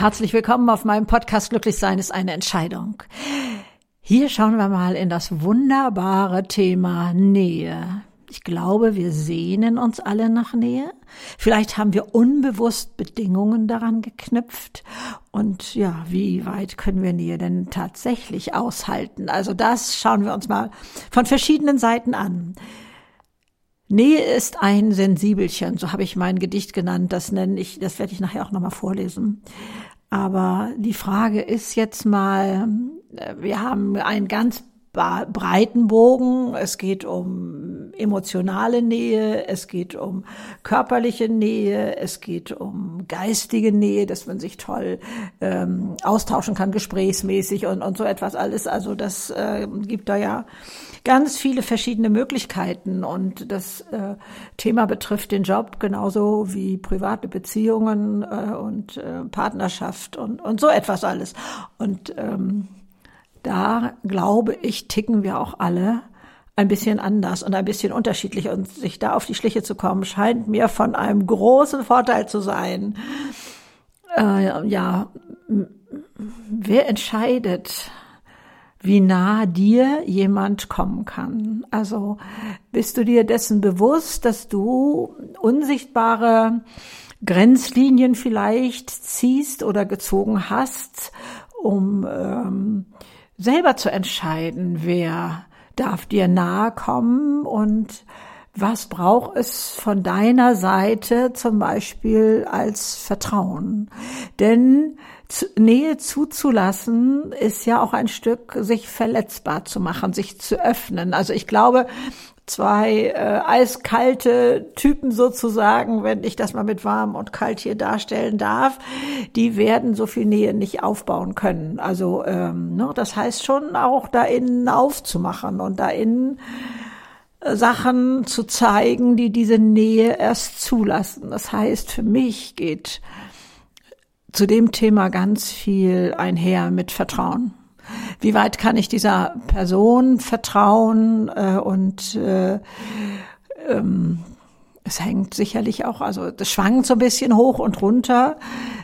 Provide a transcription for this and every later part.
Herzlich willkommen auf meinem Podcast Glücklichsein ist eine Entscheidung. Hier schauen wir mal in das wunderbare Thema Nähe. Ich glaube, wir sehnen uns alle nach Nähe. Vielleicht haben wir unbewusst Bedingungen daran geknüpft. Und ja, wie weit können wir Nähe denn tatsächlich aushalten? Also das schauen wir uns mal von verschiedenen Seiten an. Nähe ist ein Sensibelchen, so habe ich mein Gedicht genannt. Das werde ich nachher auch nochmal vorlesen. Aber die Frage ist jetzt mal, wir haben einen ganz breiten Bogen. Es geht um emotionale Nähe, es geht um körperliche Nähe, es geht um geistige Nähe, dass man sich toll austauschen kann, gesprächsmäßig und so etwas alles. Also das gibt da ja ganz viele verschiedene Möglichkeiten und das Thema betrifft den Job genauso wie private Beziehungen und Partnerschaft und so etwas alles. Und da, glaube ich, ticken wir auch alle ein bisschen anders und ein bisschen unterschiedlich. Und sich da auf die Schliche zu kommen, scheint mir von einem großen Vorteil zu sein. Wer entscheidet, wie nah dir jemand kommen kann? Also bist du dir dessen bewusst, dass du unsichtbare Grenzlinien vielleicht ziehst oder gezogen hast, um selber zu entscheiden, wer darf dir nahe kommen und was braucht es von deiner Seite zum Beispiel als Vertrauen? Denn Nähe zuzulassen ist ja auch ein Stück, sich verletzbar zu machen, sich zu öffnen. Also ich glaube, zwei eiskalte Typen sozusagen, wenn ich das mal mit warm und kalt hier darstellen darf, die werden so viel Nähe nicht aufbauen können. Also das heißt schon auch da innen aufzumachen und da innen Sachen zu zeigen, die diese Nähe erst zulassen. Das heißt, für mich geht zu dem Thema ganz viel einher mit Vertrauen. Wie weit kann ich dieser Person vertrauen? Es hängt sicherlich auch, also das schwankt so ein bisschen hoch und runter,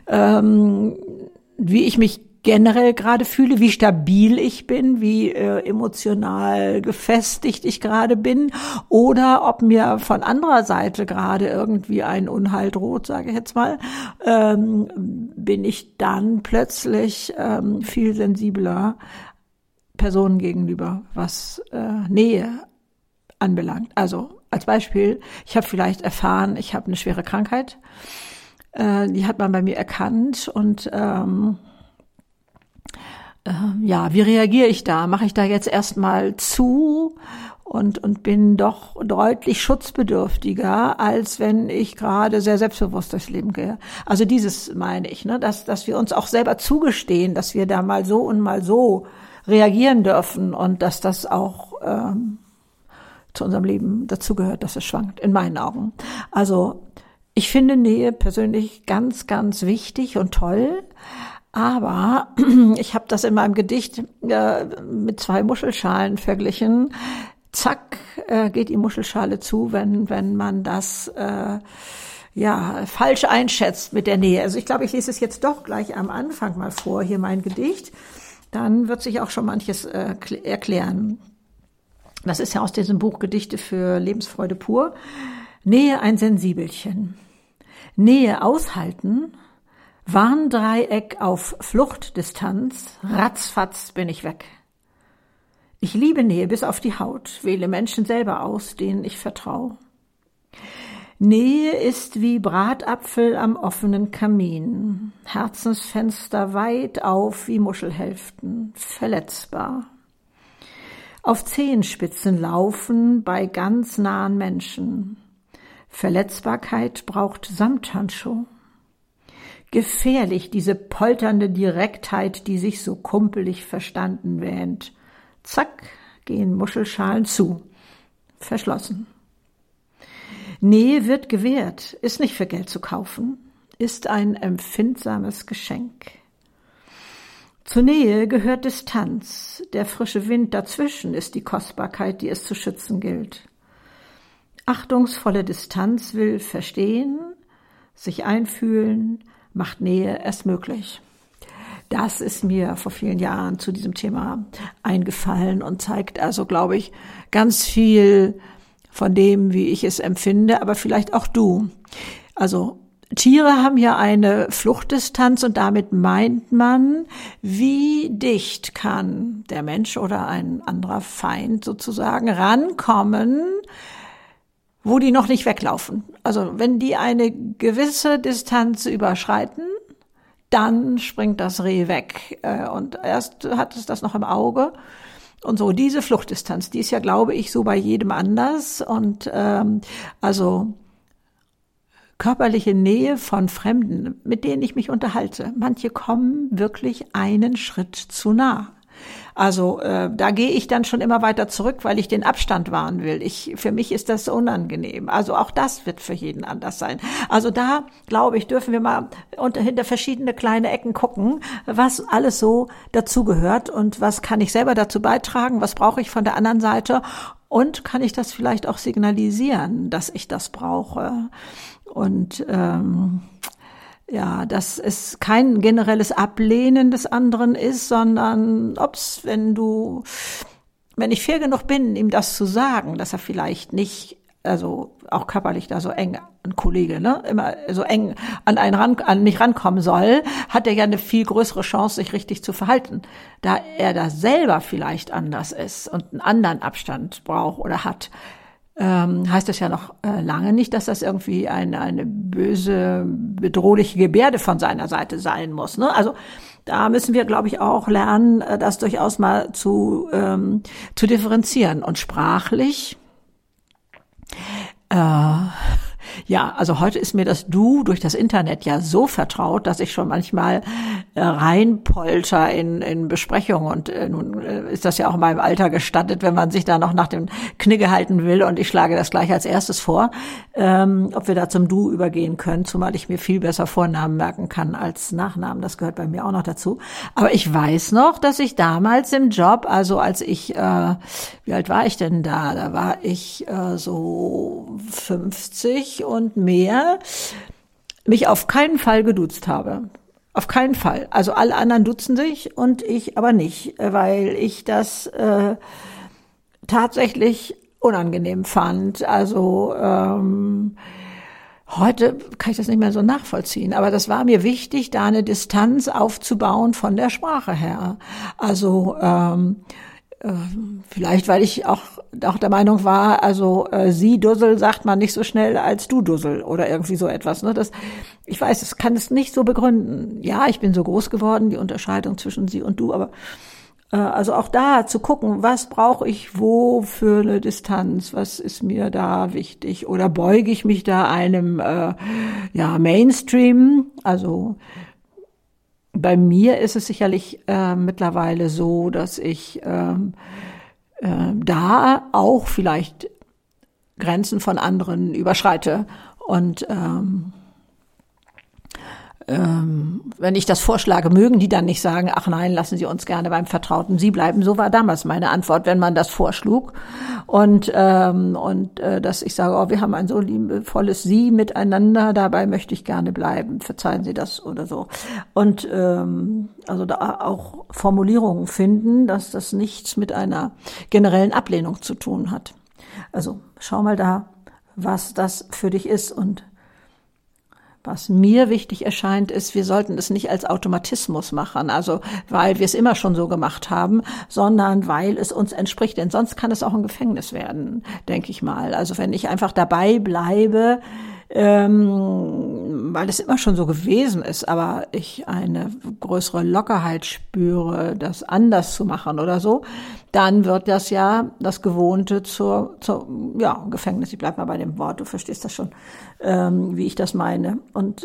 wie ich mich generell gerade fühle, wie stabil ich bin, wie emotional gefestigt ich gerade bin oder ob mir von anderer Seite gerade irgendwie ein Unheil droht, sage ich jetzt mal, bin ich dann plötzlich viel sensibler Personen gegenüber, was Nähe anbelangt. Also als Beispiel, ich habe vielleicht erfahren, ich habe eine schwere Krankheit, die hat man bei mir erkannt und wie reagiere ich da? Mache ich da jetzt erstmal zu und bin doch deutlich schutzbedürftiger, als wenn ich gerade sehr selbstbewusst durchs Leben gehe. Also dieses meine ich, ne, dass wir uns auch selber zugestehen, dass wir da mal so und mal so reagieren dürfen und dass das auch zu unserem Leben dazugehört, dass es schwankt, in meinen Augen. Also ich finde Nähe persönlich ganz, ganz wichtig und toll. Aber ich habe das in meinem Gedicht mit zwei Muschelschalen verglichen. Zack, geht die Muschelschale zu, wenn man das falsch einschätzt mit der Nähe. Also ich glaube, ich lese es jetzt doch gleich am Anfang mal vor, hier mein Gedicht. Dann wird sich auch schon manches erklären. Das ist ja aus diesem Buch Gedichte für Lebensfreude pur. Nähe ein Sensibelchen. Nähe aushalten. Warndreieck auf Fluchtdistanz, ratzfatz bin ich weg. Ich liebe Nähe bis auf die Haut, wähle Menschen selber aus, denen ich vertraue. Nähe ist wie Bratapfel am offenen Kamin, Herzensfenster weit auf wie Muschelhälften, verletzbar. Auf Zehenspitzen laufen bei ganz nahen Menschen. Verletzbarkeit braucht Samthandschuh. Gefährlich, diese polternde Direktheit, die sich so kumpelig verstanden wähnt. Zack, gehen Muschelschalen zu. Verschlossen. Nähe wird gewährt, ist nicht für Geld zu kaufen, ist ein empfindsames Geschenk. Zur Nähe gehört Distanz, der frische Wind dazwischen ist die Kostbarkeit, die es zu schützen gilt. Achtungsvolle Distanz will verstehen, sich einfühlen, macht Nähe erst möglich. Das ist mir vor vielen Jahren zu diesem Thema eingefallen und zeigt also, glaube ich, ganz viel von dem, wie ich es empfinde, aber vielleicht auch du. Also Tiere haben ja eine Fluchtdistanz und damit meint man, wie dicht kann der Mensch oder ein anderer Feind sozusagen rankommen, wo die noch nicht weglaufen. Also wenn die eine gewisse Distanz überschreiten, dann springt das Reh weg. Und erst hat es das noch im Auge. Und so diese Fluchtdistanz, die ist ja, glaube ich, so bei jedem anders. Und also körperliche Nähe von Fremden, mit denen ich mich unterhalte. Manche kommen wirklich einen Schritt zu nah. Also da gehe ich dann schon immer weiter zurück, weil ich den Abstand wahren will. Für mich ist das unangenehm. Also auch das wird für jeden anders sein. Also da, glaube ich, dürfen wir mal hinter verschiedene kleine Ecken gucken, was alles so dazugehört und was kann ich selber dazu beitragen, was brauche ich von der anderen Seite und kann ich das vielleicht auch signalisieren, dass ich das brauche. Und ja, dass es kein generelles Ablehnen des anderen ist, sondern wenn ich fair genug bin, ihm das zu sagen, dass er vielleicht nicht, also auch körperlich da so eng, ein Kollege, ne, immer so eng an mich rankommen soll, hat er ja eine viel größere Chance, sich richtig zu verhalten. Da er da selber vielleicht anders ist und einen anderen Abstand braucht oder hat, heißt das ja noch lange nicht, dass das irgendwie eine böse, bedrohliche Gebärde von seiner Seite sein muss. Ne? Also da müssen wir, glaube ich, auch lernen, das durchaus mal zu differenzieren. Und sprachlich, ja, also heute ist mir das Du durch das Internet ja so vertraut, dass ich schon manchmal reinpolter in Besprechungen und nun ist das ja auch in meinem Alter gestattet, wenn man sich da noch nach dem Knigge halten will und ich schlage das gleich als erstes vor, ob wir da zum Du übergehen können, zumal ich mir viel besser Vornamen merken kann als Nachnamen, das gehört bei mir auch noch dazu. Aber ich weiß noch, dass ich damals im Job, also als ich, wie alt war ich denn da? Da war ich so 50 und mehr, mich auf keinen Fall geduzt habe. Auf keinen Fall. Also alle anderen duzen sich und ich aber nicht, weil ich das tatsächlich unangenehm fand. Also heute kann ich das nicht mehr so nachvollziehen, aber das war mir wichtig, da eine Distanz aufzubauen von der Sprache her. Also vielleicht, weil ich auch der Meinung war, also sie Dussel sagt man nicht so schnell als du Dussel oder irgendwie so etwas. Ne? Ich weiß, ich kann es nicht so begründen. Ja, ich bin so groß geworden, die Unterscheidung zwischen sie und du, aber also auch da zu gucken, was brauche ich wo für eine Distanz, was ist mir da wichtig oder beuge ich mich da einem Mainstream, also bei mir ist es sicherlich mittlerweile so, dass ich da auch vielleicht Grenzen von anderen überschreite. Und wenn ich das vorschlage, mögen die dann nicht sagen, ach nein, lassen Sie uns gerne beim vertrauten Sie bleiben. So war damals meine Antwort, wenn man das vorschlug. Und dass ich sage, oh, wir haben ein so liebevolles Sie miteinander, dabei möchte ich gerne bleiben. Verzeihen Sie das oder so. Und also da auch Formulierungen finden, dass das nichts mit einer generellen Ablehnung zu tun hat. Also schau mal da, was das für dich ist. Und was mir wichtig erscheint, ist, wir sollten es nicht als Automatismus machen, also weil wir es immer schon so gemacht haben, sondern weil es uns entspricht. Denn sonst kann es auch ein Gefängnis werden, denke ich mal. Also wenn ich einfach dabei bleibe, weil es immer schon so gewesen ist, aber ich eine größere Lockerheit spüre, das anders zu machen oder so, dann wird das ja das Gewohnte zur Gefängnis. Ich bleib mal bei dem Wort, du verstehst das schon, wie ich das meine. Und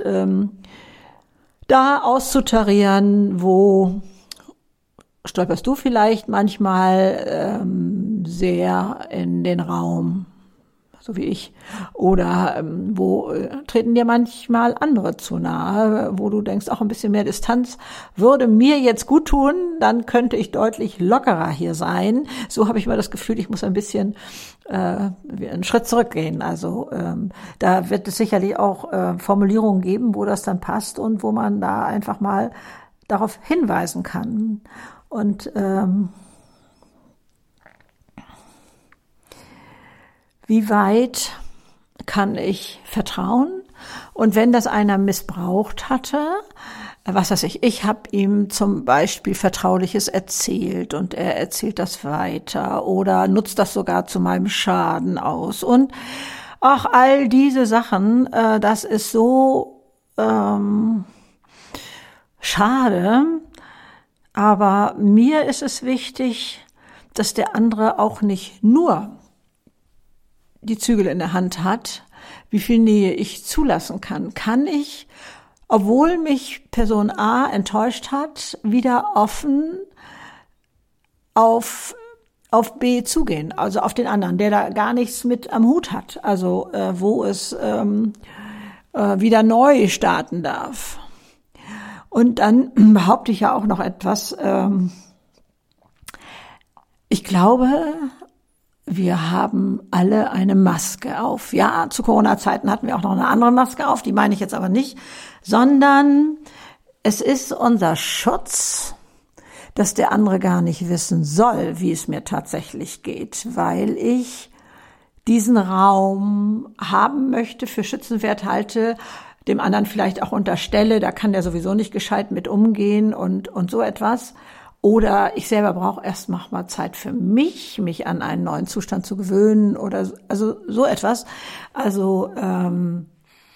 da auszutarieren, wo stolperst du vielleicht manchmal sehr in den Raum, so wie ich, oder wo treten dir manchmal andere zu nahe, wo du denkst, auch ein bisschen mehr Distanz würde mir jetzt gut tun, dann könnte ich deutlich lockerer hier sein. So habe ich mal das Gefühl, ich muss ein bisschen einen Schritt zurückgehen. Also da wird es sicherlich auch Formulierungen geben, wo das dann passt und wo man da einfach mal darauf hinweisen kann. Und wie weit kann ich vertrauen? Und wenn das einer missbraucht hatte, was weiß ich habe ihm zum Beispiel Vertrauliches erzählt und er erzählt das weiter oder nutzt das sogar zu meinem Schaden aus. Und auch all diese Sachen, das ist so schade. Aber mir ist es wichtig, dass der andere auch nicht nur die Zügel in der Hand hat, wie viel Nähe ich zulassen kann. Kann ich, obwohl mich Person A enttäuscht hat, wieder offen auf B zugehen, also auf den anderen, der da gar nichts mit am Hut hat, also wo es wieder neu starten darf. Und dann behaupte ich ja auch noch etwas, ich glaube, wir haben alle eine Maske auf. Ja, zu Corona-Zeiten hatten wir auch noch eine andere Maske auf, die meine ich jetzt aber nicht, sondern es ist unser Schutz, dass der andere gar nicht wissen soll, wie es mir tatsächlich geht, weil ich diesen Raum haben möchte, für schützenswert halte, dem anderen vielleicht auch unterstelle, da kann der sowieso nicht gescheit mit umgehen und so etwas. Oder ich selber brauche erst mal Zeit für mich an einen neuen Zustand zu gewöhnen oder also so etwas. Also ein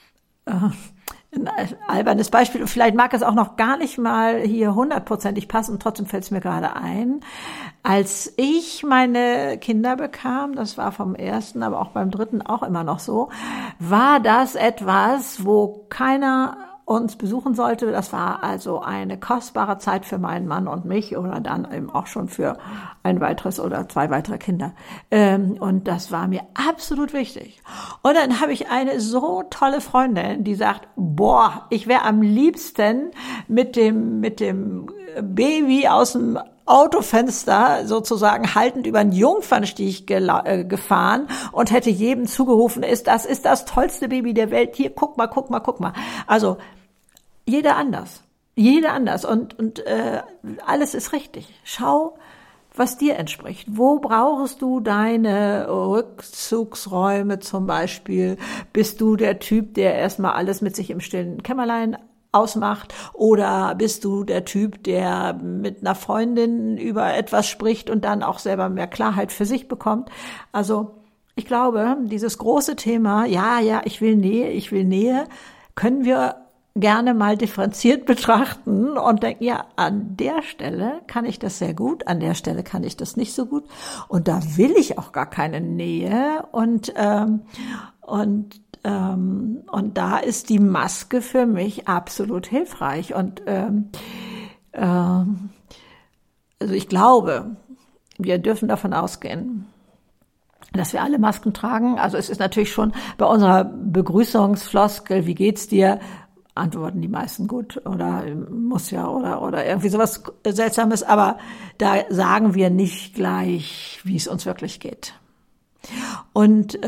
albernes Beispiel. Und vielleicht mag es auch noch gar nicht mal hier 100%ig passen. Und trotzdem fällt es mir gerade ein. Als ich meine Kinder bekam, das war vom ersten, aber auch beim dritten auch immer noch so, war das etwas, wo keiner uns besuchen sollte. Das war also eine kostbare Zeit für meinen Mann und mich oder dann eben auch schon für ein weiteres oder zwei weitere Kinder. Und das war mir absolut wichtig. Und dann habe ich eine so tolle Freundin, die sagt, boah, ich wäre am liebsten mit dem Baby aus dem Autofenster sozusagen haltend über den Jungfernstieg gefahren und hätte jedem zugerufen, das ist das tollste Baby der Welt. Hier, guck mal. Also jeder anders und alles ist richtig. Schau, was dir entspricht. Wo brauchst du deine Rückzugsräume zum Beispiel? Bist du der Typ, der erstmal alles mit sich im stillen Kämmerlein ausmacht? Oder bist du der Typ, der mit einer Freundin über etwas spricht und dann auch selber mehr Klarheit für sich bekommt? Also ich glaube, dieses große Thema, ja, ich will Nähe, können wir gerne mal differenziert betrachten und denken, ja, an der Stelle kann ich das sehr gut, an der Stelle kann ich das nicht so gut und da will ich auch gar keine Nähe und da ist die Maske für mich absolut hilfreich und also ich glaube, wir dürfen davon ausgehen, dass wir alle Masken tragen. Also es ist natürlich schon bei unserer Begrüßungsfloskel, wie geht's dir? Antworten die meisten gut oder muss ja oder irgendwie sowas Seltsames, aber da sagen wir nicht gleich, wie es uns wirklich geht. Und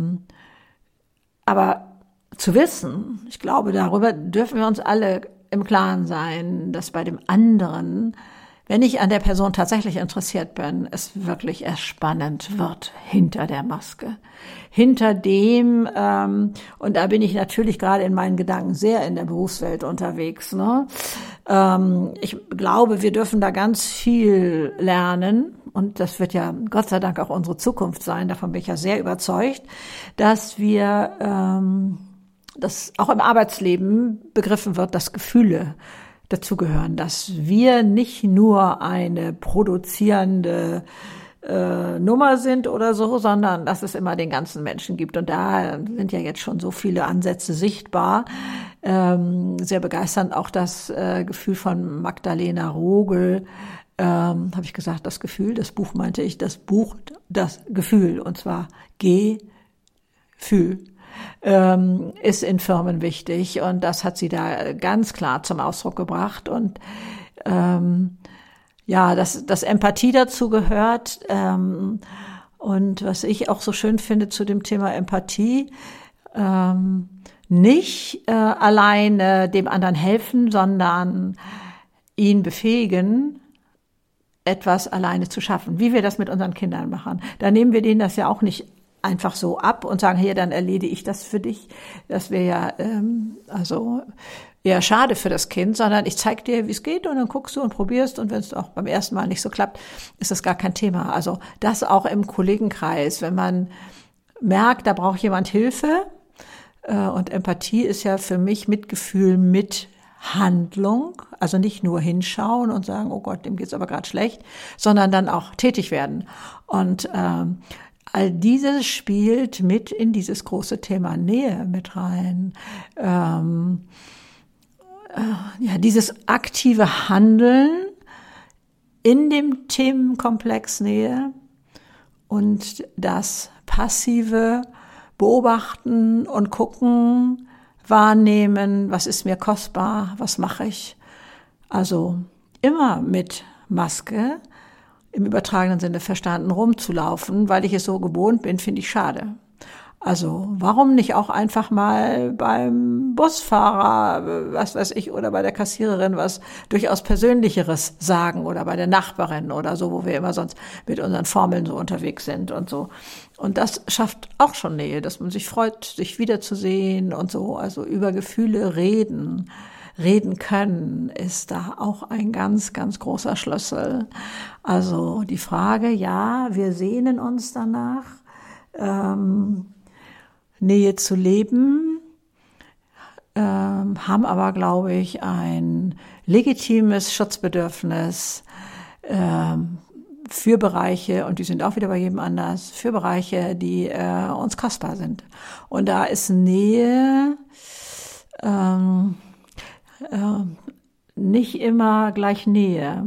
aber zu wissen, ich glaube, darüber dürfen wir uns alle im Klaren sein, dass bei dem anderen, wenn ich an der Person tatsächlich interessiert bin, es wirklich erst spannend wird hinter der Maske. Hinter dem, und da bin ich natürlich gerade in meinen Gedanken sehr in der Berufswelt unterwegs, ne? Ich glaube, wir dürfen da ganz viel lernen und das wird ja Gott sei Dank auch unsere Zukunft sein, davon bin ich ja sehr überzeugt, dass wir, dass auch im Arbeitsleben begriffen wird, dass Gefühle dazugehören, dass wir nicht nur eine produzierende Nummer sind oder so, sondern dass es immer den ganzen Menschen gibt. Und da sind ja jetzt schon so viele Ansätze sichtbar. Sehr begeisternd auch das Gefühl von Magdalena Rogel. Habe ich gesagt, das Gefühl, das Buch meinte ich, das Buch, das Gefühl, und zwar Gefühl. Ist in Firmen wichtig und das hat sie da ganz klar zum Ausdruck gebracht und dass Empathie dazu gehört und was ich auch so schön finde zu dem Thema Empathie, nicht alleine dem anderen helfen, sondern ihn befähigen, etwas alleine zu schaffen, wie wir das mit unseren Kindern machen. Da nehmen wir denen das ja auch nicht einfach so ab und sagen, hier, dann erledige ich das für dich. Das wäre ja also eher schade für das Kind, sondern ich zeige dir, wie es geht und dann guckst du und probierst und wenn es auch beim ersten Mal nicht so klappt, ist das gar kein Thema. Also das auch im Kollegenkreis, wenn man merkt, da braucht jemand Hilfe und Empathie ist ja für mich Mitgefühl mit Handlung, also nicht nur hinschauen und sagen, oh Gott, dem geht's aber gerade schlecht, sondern dann auch tätig werden. Und all dieses spielt mit in dieses große Thema Nähe mit rein. Ja, dieses aktive Handeln in dem Themenkomplex Nähe und das passive Beobachten und gucken, wahrnehmen, was ist mir kostbar, was mache ich. Also immer mit Maske, im übertragenen Sinne verstanden, rumzulaufen, weil ich es so gewohnt bin, finde ich schade. Also warum nicht auch einfach mal beim Busfahrer, was weiß ich, oder bei der Kassiererin was durchaus Persönlicheres sagen oder bei der Nachbarin oder so, wo wir immer sonst mit unseren Formeln so unterwegs sind und so. Und das schafft auch schon Nähe, dass man sich freut, sich wiederzusehen und so. Also über Gefühle reden können, ist da auch ein ganz, ganz großer Schlüssel. Also die Frage, ja, wir sehnen uns danach, Nähe zu leben, haben aber, glaube ich, ein legitimes Schutzbedürfnis für Bereiche, und die sind auch wieder bei jedem anders, für Bereiche, die uns kostbar sind. Und da ist Nähe nicht immer gleich Nähe.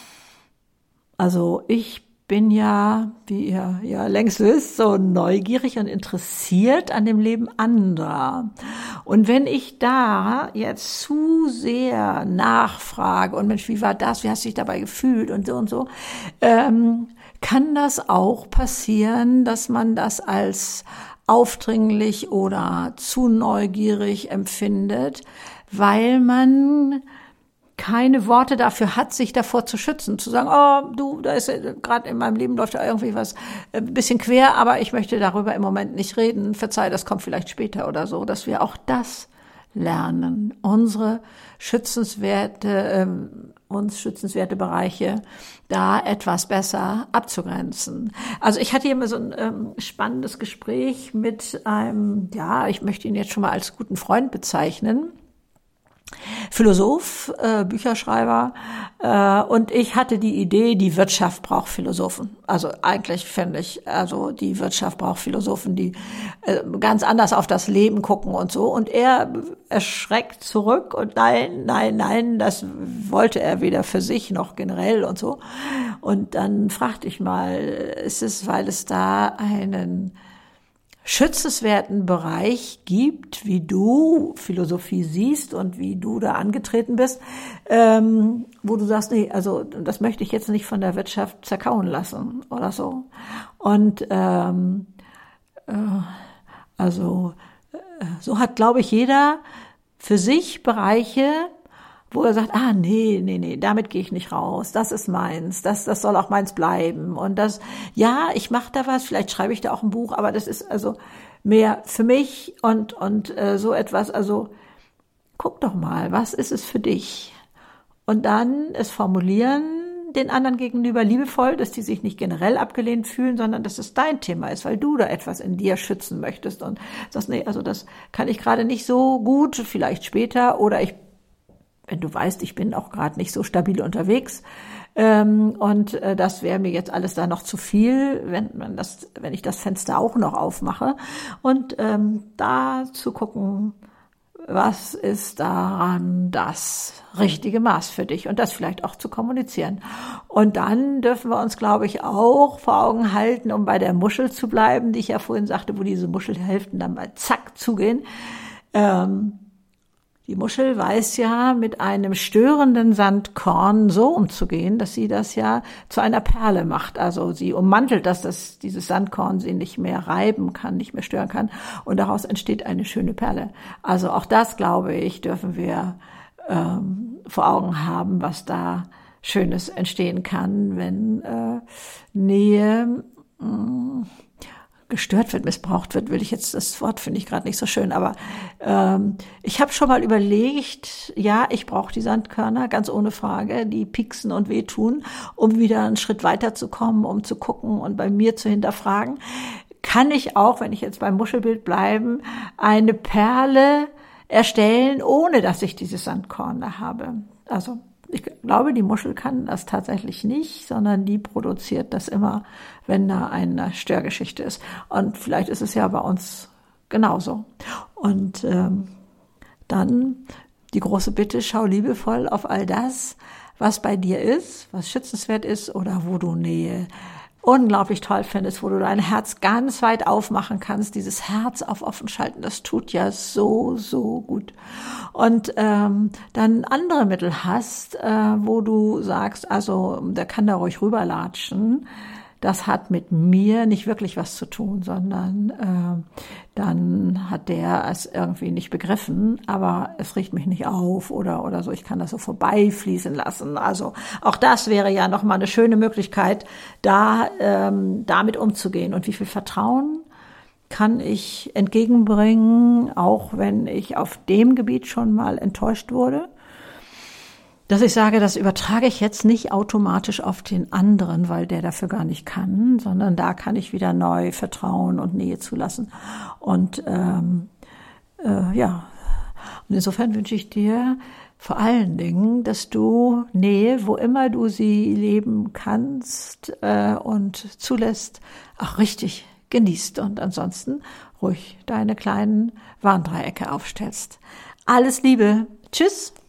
Also ich bin ja, wie ihr ja längst wisst, so neugierig und interessiert an dem Leben anderer. Und wenn ich da jetzt zu sehr nachfrage und Mensch, wie war das, wie hast du dich dabei gefühlt und so, kann das auch passieren, dass man das als aufdringlich oder zu neugierig empfindet, weil man keine Worte dafür hat, sich davor zu schützen, zu sagen, oh, du, da ist gerade in meinem Leben läuft da irgendwie was ein bisschen quer, aber ich möchte darüber im Moment nicht reden, verzeih, das kommt vielleicht später oder so, dass wir auch das lernen, unsere uns schützenswerte Bereiche da etwas besser abzugrenzen. Also ich hatte hier mal so ein spannendes Gespräch mit einem, ja, ich möchte ihn jetzt schon mal als guten Freund bezeichnen, Philosoph, Bücherschreiber, und ich hatte die Idee, die Wirtschaft braucht Philosophen. Also eigentlich finde ich, also die Wirtschaft braucht Philosophen, die ganz anders auf das Leben gucken und so. Und er erschreckt zurück und nein, das wollte er weder für sich noch generell und so. Und dann fragte ich mal, ist es, weil es da einen schützenswerten Bereich gibt, wie du Philosophie siehst und wie du da angetreten bist, wo du sagst, nee, also das möchte ich jetzt nicht von der Wirtschaft zerkauen lassen oder so. Und so hat, glaube ich, jeder für sich Bereiche, wo er sagt, nee, damit gehe ich nicht raus, das ist meins, das soll auch meins bleiben. Und das, ja, ich mache da was, vielleicht schreibe ich da auch ein Buch, aber das ist also mehr für mich und so etwas, also guck doch mal, was ist es für dich? Und dann es formulieren den anderen gegenüber liebevoll, dass die sich nicht generell abgelehnt fühlen, sondern dass es dein Thema ist, weil du da etwas in dir schützen möchtest und sagst, nee, also das kann ich gerade nicht so gut, vielleicht später, oder wenn du weißt, ich bin auch gerade nicht so stabil unterwegs und das wäre mir jetzt alles da noch zu viel, wenn ich das Fenster auch noch aufmache und da zu gucken, was ist daran das richtige Maß für dich und das vielleicht auch zu kommunizieren. Und dann dürfen wir uns, glaube ich, auch vor Augen halten, um bei der Muschel zu bleiben, die ich ja vorhin sagte, wo diese Muschelhälften dann mal zack zugehen. Die Muschel weiß ja, mit einem störenden Sandkorn so umzugehen, dass sie das ja zu einer Perle macht. Also sie ummantelt das, dass dieses Sandkorn sie nicht mehr reiben kann, nicht mehr stören kann. Und daraus entsteht eine schöne Perle. Also auch das, glaube ich, dürfen wir vor Augen haben, was da Schönes entstehen kann, wenn Nähe gestört wird, missbraucht wird, das Wort finde ich gerade nicht so schön, aber ich habe schon mal überlegt, ja, ich brauche die Sandkörner, ganz ohne Frage, die pieksen und wehtun, um wieder einen Schritt weiterzukommen, um zu gucken und bei mir zu hinterfragen. Kann ich auch, wenn ich jetzt beim Muschelbild bleiben, eine Perle erstellen, ohne dass ich diese Sandkörner habe? Also ich glaube, die Muschel kann das tatsächlich nicht, sondern die produziert das immer, wenn da eine Störgeschichte ist. Und vielleicht ist es ja bei uns genauso. Und dann die große Bitte, schau liebevoll auf all das, was bei dir ist, was schützenswert ist oder wo du Nähe unglaublich toll findest, wo du dein Herz ganz weit aufmachen kannst, dieses Herz auf offen schalten, das tut ja so, so gut. Und dann andere Mittel hast, wo du sagst, also der kann da ruhig rüberlatschen, das hat mit mir nicht wirklich was zu tun, sondern dann hat der es irgendwie nicht begriffen, aber es riecht mich nicht auf oder so, ich kann das so vorbeifließen lassen. Also auch das wäre ja nochmal eine schöne Möglichkeit, da damit umzugehen. Und wie viel Vertrauen kann ich entgegenbringen, auch wenn ich auf dem Gebiet schon mal enttäuscht wurde? Dass ich sage, das übertrage ich jetzt nicht automatisch auf den anderen, weil der dafür gar nicht kann, sondern da kann ich wieder neu Vertrauen und Nähe zulassen. Und ja, und insofern wünsche ich dir vor allen Dingen, dass du Nähe, wo immer du sie leben kannst und zulässt, auch richtig genießt und ansonsten ruhig deine kleinen Warndreiecke aufstellst. Alles Liebe. Tschüss.